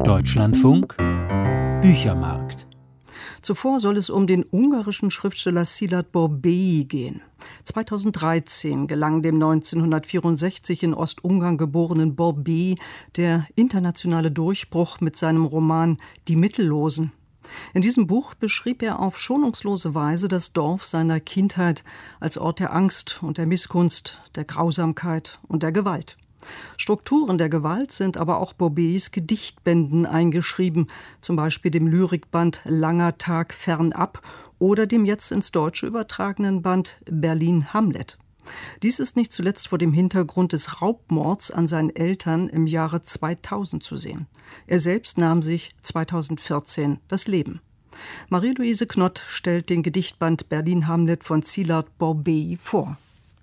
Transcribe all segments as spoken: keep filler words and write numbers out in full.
Deutschlandfunk Büchermarkt. Zuvor soll es um den ungarischen Schriftsteller Szilárd Borbély gehen. zweitausenddreizehn gelang dem neunzehnhundertvierundsechzig in Ostungarn geborenen Borbély der internationale Durchbruch mit seinem Roman Die Mittellosen. In diesem Buch beschrieb er auf schonungslose Weise das Dorf seiner Kindheit als Ort der Angst und der Missgunst, der Grausamkeit und der Gewalt. Strukturen der Gewalt sind aber auch Borbélys Gedichtbänden eingeschrieben, zum Beispiel dem Lyrikband Langer Tag fernab oder dem jetzt ins Deutsche übertragenen Band Berlin Hamlet. Dies ist nicht zuletzt vor dem Hintergrund des Raubmords an seinen Eltern im Jahre zweitausend zu sehen. Er selbst nahm sich zweitausendvierzehn das Leben. Marie-Louise Knott stellt den Gedichtband Berlin Hamlet von Szilárd Borbély vor.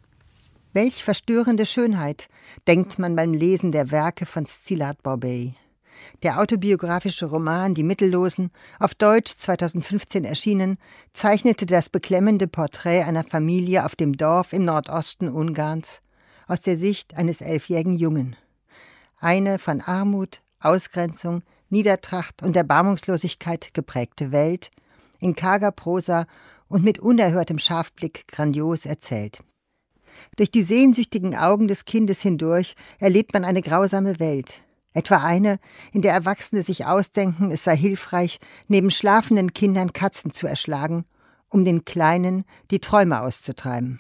Welch verstörende Schönheit, denkt man beim Lesen der Werke von Szilárd Borbély. Der autobiografische Roman Die Mittellosen, auf Deutsch zweitausendfünfzehn erschienen, zeichnete das beklemmende Porträt einer Familie auf dem Dorf im Nordosten Ungarns aus der Sicht eines elfjährigen Jungen. Eine von Armut, Ausgrenzung, Niedertracht und Erbarmungslosigkeit geprägte Welt, in karger Prosa und mit unerhörtem Scharfblick grandios erzählt. Durch die sehnsüchtigen Augen des Kindes hindurch erlebt man eine grausame Welt. Etwa eine, in der Erwachsene sich ausdenken, es sei hilfreich, neben schlafenden Kindern Katzen zu erschlagen, um den Kleinen die Träume auszutreiben.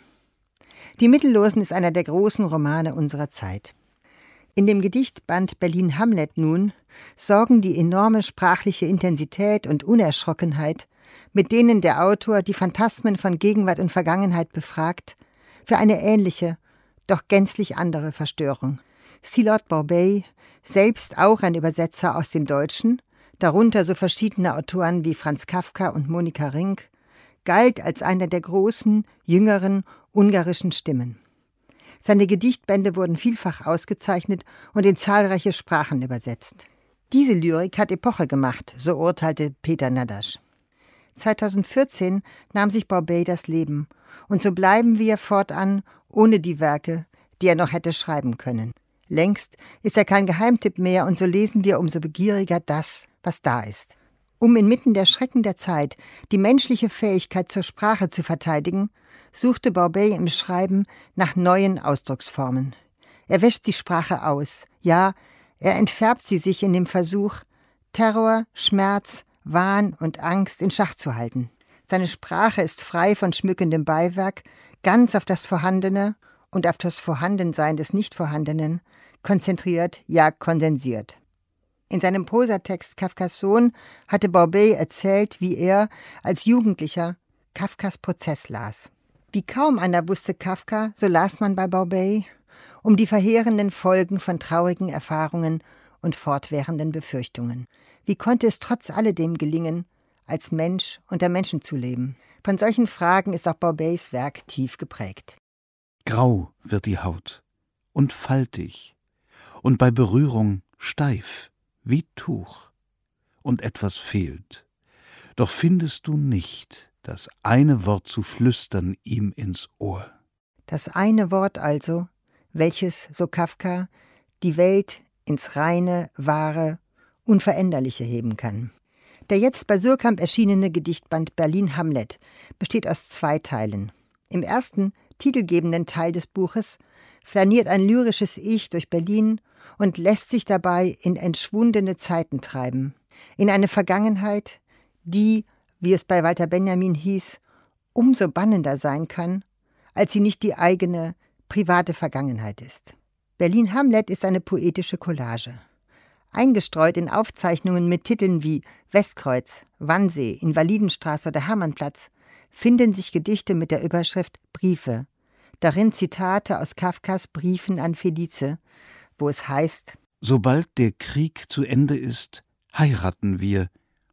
Die Mittellosen ist einer der großen Romane unserer Zeit. In dem Gedichtband Berlin Hamlet nun sorgen die enorme sprachliche Intensität und Unerschrockenheit, mit denen der Autor die Phantasmen von Gegenwart und Vergangenheit befragt, für eine ähnliche, doch gänzlich andere Verstörung. Szilárd Borbély, selbst auch ein Übersetzer aus dem Deutschen, darunter so verschiedene Autoren wie Franz Kafka und Monika Rink, galt als einer der großen, jüngeren, ungarischen Stimmen. Seine Gedichtbände wurden vielfach ausgezeichnet und in zahlreiche Sprachen übersetzt. Diese Lyrik hat Epoche gemacht, so urteilte Peter Nadasch. zweitausendvierzehn nahm sich Borbély das Leben, und so bleiben wir fortan ohne die Werke, die er noch hätte schreiben können. Längst ist er kein Geheimtipp mehr, und so lesen wir umso begieriger das, was da ist. Um inmitten der Schrecken der Zeit die menschliche Fähigkeit zur Sprache zu verteidigen, suchte Borbély im Schreiben nach neuen Ausdrucksformen. Er wäscht die Sprache aus, ja, er entfärbt sie sich in dem Versuch, Terror, Schmerz, Wahn und Angst in Schach zu halten. Seine Sprache ist frei von schmückendem Beiwerk, ganz auf das Vorhandene und auf das Vorhandensein des Nichtvorhandenen konzentriert, ja kondensiert. In seinem Prosatext Kafkas Sohn hatte Borbély erzählt, wie er als Jugendlicher Kafkas Prozess las. Wie kaum einer wusste Kafka, so las man bei Borbély, um die verheerenden Folgen von traurigen Erfahrungen und fortwährenden Befürchtungen. Wie konnte es trotz alledem gelingen, als Mensch unter Menschen zu leben? Von solchen Fragen ist auch Borbélys Werk tief geprägt. Grau wird die Haut und faltig und bei Berührung steif wie Tuch, und etwas fehlt. Doch findest du nicht das eine Wort zu flüstern ihm ins Ohr. Das eine Wort also, welches, so Kafka, die Welt ins reine, wahre, Unveränderliche heben kann. Der jetzt bei Suhrkamp erschienene Gedichtband Berlin Hamlet besteht aus zwei Teilen. Im ersten, titelgebenden Teil des Buches flaniert ein lyrisches Ich durch Berlin und lässt sich dabei in entschwundene Zeiten treiben, in eine Vergangenheit, die, wie es bei Walter Benjamin hieß, umso bannender sein kann, als sie nicht die eigene, private Vergangenheit ist. Berlin Hamlet ist eine poetische Collage. Eingestreut in Aufzeichnungen mit Titeln wie Westkreuz, Wannsee, Invalidenstraße oder Hermannplatz finden sich Gedichte mit der Überschrift Briefe, darin Zitate aus Kafkas Briefen an Felice, wo es heißt: Sobald der Krieg zu Ende ist, heiraten wir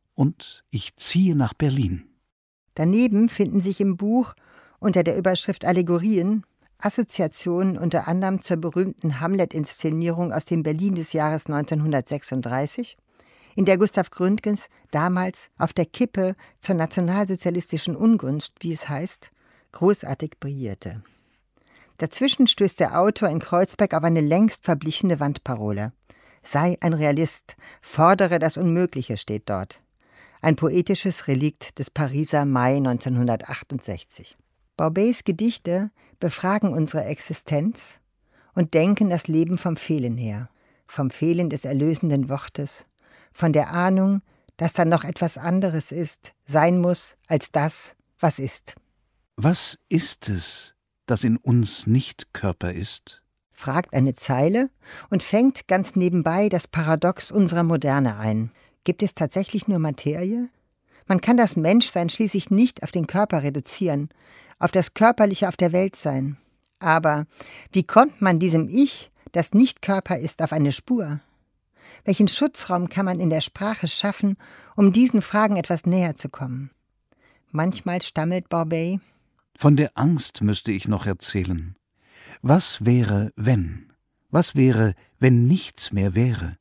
und ich ziehe nach Berlin. Daneben finden sich im Buch unter der Überschrift Allegorien Assoziationen unter anderem zur berühmten Hamlet-Inszenierung aus dem Berlin des Jahres neunzehnhundertsechsunddreißig, in der Gustav Gründgens damals auf der Kippe zur nationalsozialistischen Ungunst, wie es heißt, großartig brillierte. Dazwischen stößt der Autor in Kreuzberg auf eine längst verblichene Wandparole. Sei ein Realist, fordere das Unmögliche, steht dort. Ein poetisches Relikt des Pariser Mai neunzehnhundertachtundsechzig. Barbés Gedichte befragen unsere Existenz und denken das Leben vom Fehlen her, vom Fehlen des erlösenden Wortes, von der Ahnung, dass da noch etwas anderes ist, sein muss, als das, was ist. Was ist es, das in uns nicht Körper ist? Fragt eine Zeile und fängt ganz nebenbei das Paradox unserer Moderne ein. Gibt es tatsächlich nur Materie? Man kann das Menschsein schließlich nicht auf den Körper reduzieren, auf das Körperliche auf der Welt sein. Aber wie kommt man diesem Ich, das nicht Körper ist, auf eine Spur? Welchen Schutzraum kann man in der Sprache schaffen, um diesen Fragen etwas näher zu kommen? Manchmal stammelt Barbey: Von der Angst müsste ich noch erzählen. Was wäre, wenn? Was wäre, wenn nichts mehr wäre?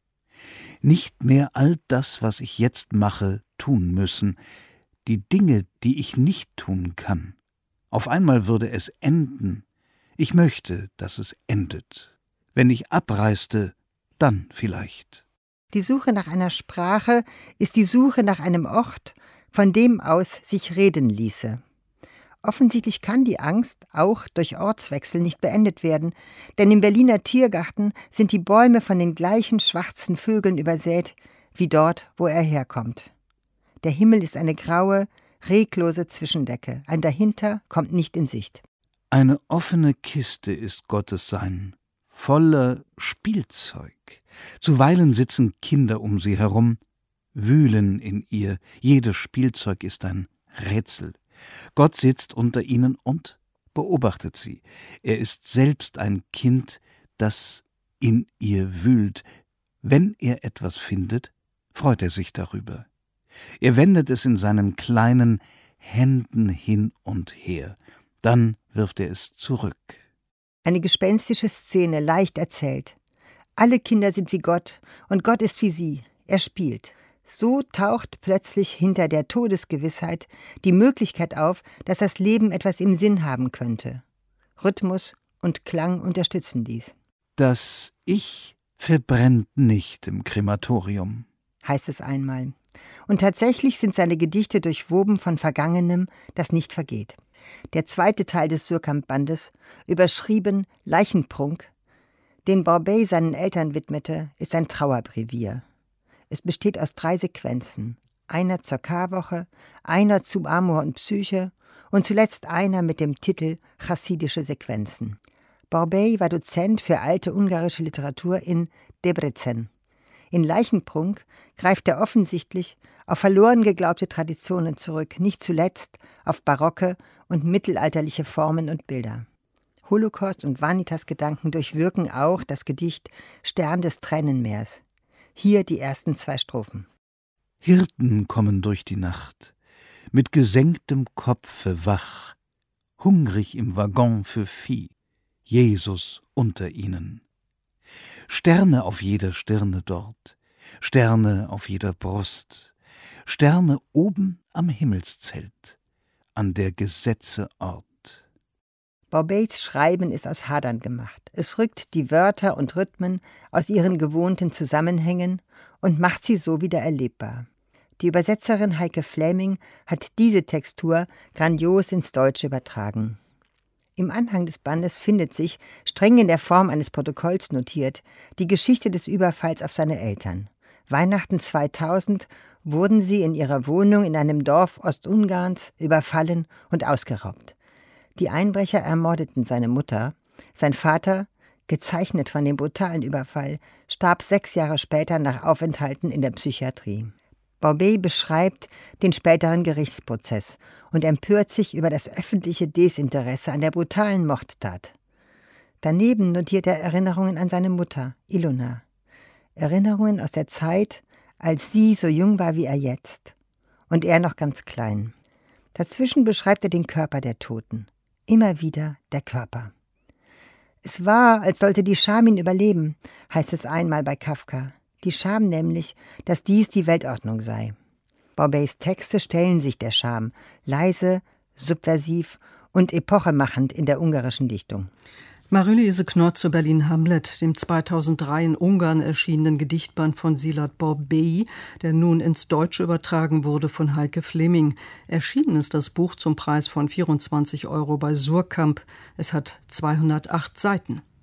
Nicht mehr all das, was ich jetzt mache, tun müssen. Die Dinge, die ich nicht tun kann. Auf einmal würde es enden. Ich möchte, dass es endet. Wenn ich abreiste, dann vielleicht. Die Suche nach einer Sprache ist die Suche nach einem Ort, von dem aus sich reden ließe. Offensichtlich kann die Angst auch durch Ortswechsel nicht beendet werden, denn im Berliner Tiergarten sind die Bäume von den gleichen schwarzen Vögeln übersät, wie dort, wo er herkommt. Der Himmel ist eine graue, reglose Zwischendecke, ein Dahinter kommt nicht in Sicht. Eine offene Kiste ist Gottes Sein, voller Spielzeug. Zuweilen sitzen Kinder um sie herum, wühlen in ihr, jedes Spielzeug ist ein Rätsel. Gott sitzt unter ihnen und beobachtet sie. Er ist selbst ein Kind, das in ihr wühlt. Wenn er etwas findet, freut er sich darüber. Er wendet es in seinen kleinen Händen hin und her. Dann wirft er es zurück. Eine gespenstische Szene, leicht erzählt. Alle Kinder sind wie Gott und Gott ist wie sie. Er spielt. So taucht plötzlich hinter der Todesgewissheit die Möglichkeit auf, dass das Leben etwas im Sinn haben könnte. Rhythmus und Klang unterstützen dies. Das Ich verbrennt nicht im Krematorium, heißt es einmal. Und tatsächlich sind seine Gedichte durchwoben von Vergangenem, das nicht vergeht. Der zweite Teil des Suhrkamp-Bandes, überschrieben Leichenprunk, den Barbey seinen Eltern widmete, ist ein Trauerbrevier. Es besteht aus drei Sequenzen, einer zur Karwoche, einer zu Amor und Psyche und zuletzt einer mit dem Titel Chassidische Sequenzen. Barbey war Dozent für alte ungarische Literatur in Debrecen. In Leichenprunk greift er offensichtlich auf verloren geglaubte Traditionen zurück, nicht zuletzt auf barocke und mittelalterliche Formen und Bilder. Holocaust- und Vanitas-Gedanken durchwirken auch das Gedicht Stern des Tränenmeers. Hier die ersten zwei Strophen. Hirten kommen durch die Nacht, mit gesenktem Kopfe wach, hungrig im Waggon für Vieh, Jesus unter ihnen. Sterne auf jeder Stirne dort, Sterne auf jeder Brust, Sterne oben am Himmelszelt, an der Gesetze Ort. Barbeys Schreiben ist aus Hadern gemacht. Es rückt die Wörter und Rhythmen aus ihren gewohnten Zusammenhängen und macht sie so wieder erlebbar. Die Übersetzerin Heike Fläming hat diese Textur grandios ins Deutsche übertragen. Im Anhang des Bandes findet sich, streng in der Form eines Protokolls notiert, die Geschichte des Überfalls auf seine Eltern. Weihnachten zweitausend wurden sie in ihrer Wohnung in einem Dorf Ostungarns überfallen und ausgeraubt. Die Einbrecher ermordeten seine Mutter. Sein Vater, gezeichnet von dem brutalen Überfall, starb sechs Jahre später nach Aufenthalten in der Psychiatrie. Barbey beschreibt den späteren Gerichtsprozess und empört sich über das öffentliche Desinteresse an der brutalen Mordtat. Daneben notiert er Erinnerungen an seine Mutter, Ilona. Erinnerungen aus der Zeit, als sie so jung war wie er jetzt und er noch ganz klein. Dazwischen beschreibt er den Körper der Toten. Immer wieder der Körper. Es war, als sollte die Scham ihn überleben, heißt es einmal bei Kafka. Die Scham nämlich, dass dies die Weltordnung sei. Barbeys Texte stellen sich der Scham, leise, subversiv und epochemachend in der ungarischen Dichtung. Marie-Louise Knott zu Berlin Hamlet, dem zweitausenddrei in Ungarn erschienenen Gedichtband von Szilárd Borbély, der nun ins Deutsche übertragen wurde von Heike Fleming. Erschienen ist das Buch zum Preis von vierundzwanzig Euro bei Suhrkamp. Es hat zweihundertacht Seiten.